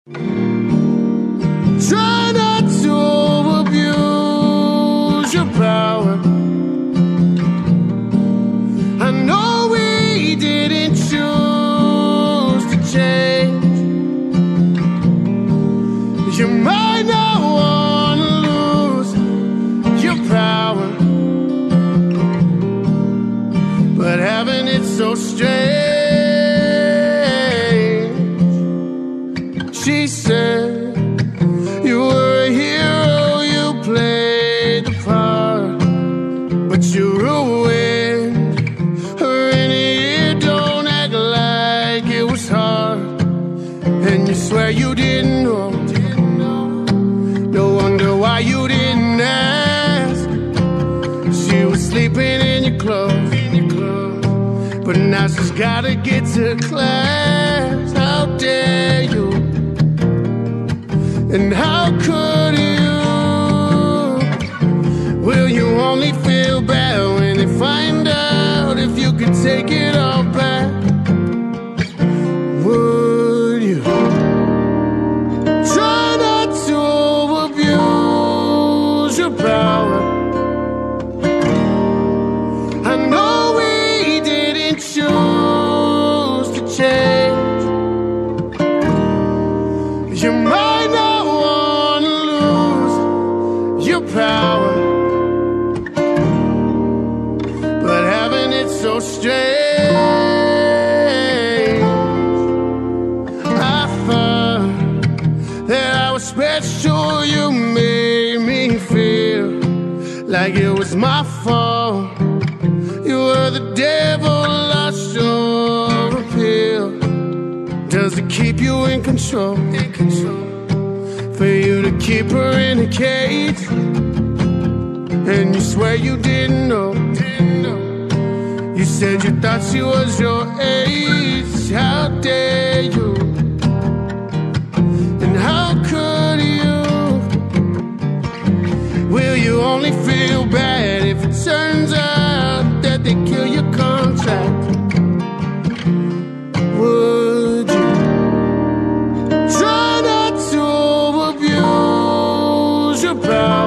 Try not to abuse your power. I know we didn't choose to change. You might not want to lose your power, but having it so strange. She said you were a hero, you played the part, but you ruined her in a year. Don't act like it was hard, and you swear you didn't know. No wonder why you didn't ask. She was sleeping in your clothes, but now she's gotta get to class. How dare you? And how could you? Will you only feel bad when they find out if you could take it all back? Would you? Try not to abuse your power. I know we didn't choose to change. You might not want to lose your power, but having it so strange. I thought that I was special. You made me feel like it was my fault. You were the devil, lost your appeal. Does it keep you in control? For you to keep her in a cage, and you swear you didn't know. You said you thought she was your age. How dare you? And how could you? Will you only feel bad if it turns out that they kill your contract? Would you? Try not to abuse your power.